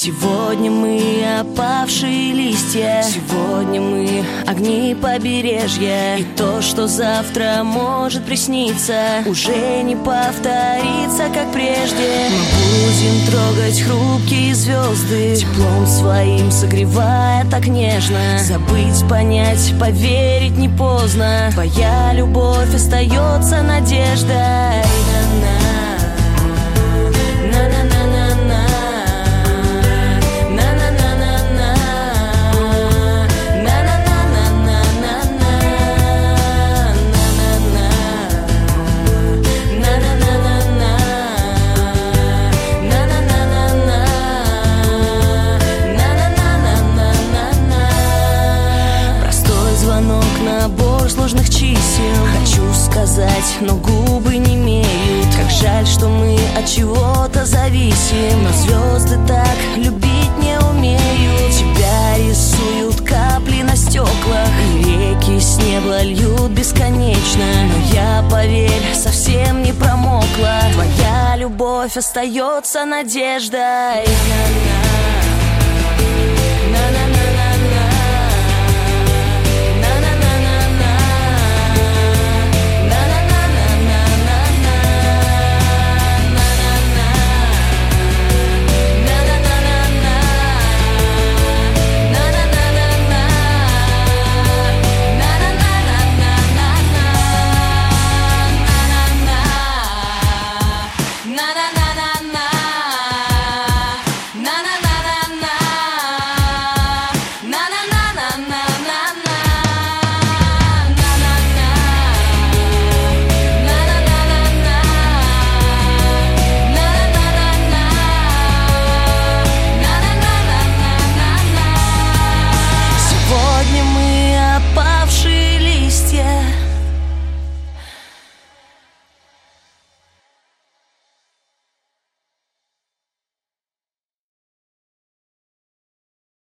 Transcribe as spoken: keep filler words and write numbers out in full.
Сегодня мы опавшие листья, сегодня мы огни побережья. И то, что завтра может присниться, уже не повторится, как прежде. Мы будем трогать хрупкие звезды, теплом своим согревая так нежно. Забыть, понять, поверить не поздно. Твоя любовь остается надеждой. Набор сложных чисел хочу сказать, но губы не имеют. Как жаль, что мы от чего-то зависим, но звезды так любить не умеют. Тебя рисуют капли на стеклах, и реки с неба льют бесконечно. Но я, поверь, совсем не промокла. Твоя любовь остается надеждой. На-на-на, на-на-на.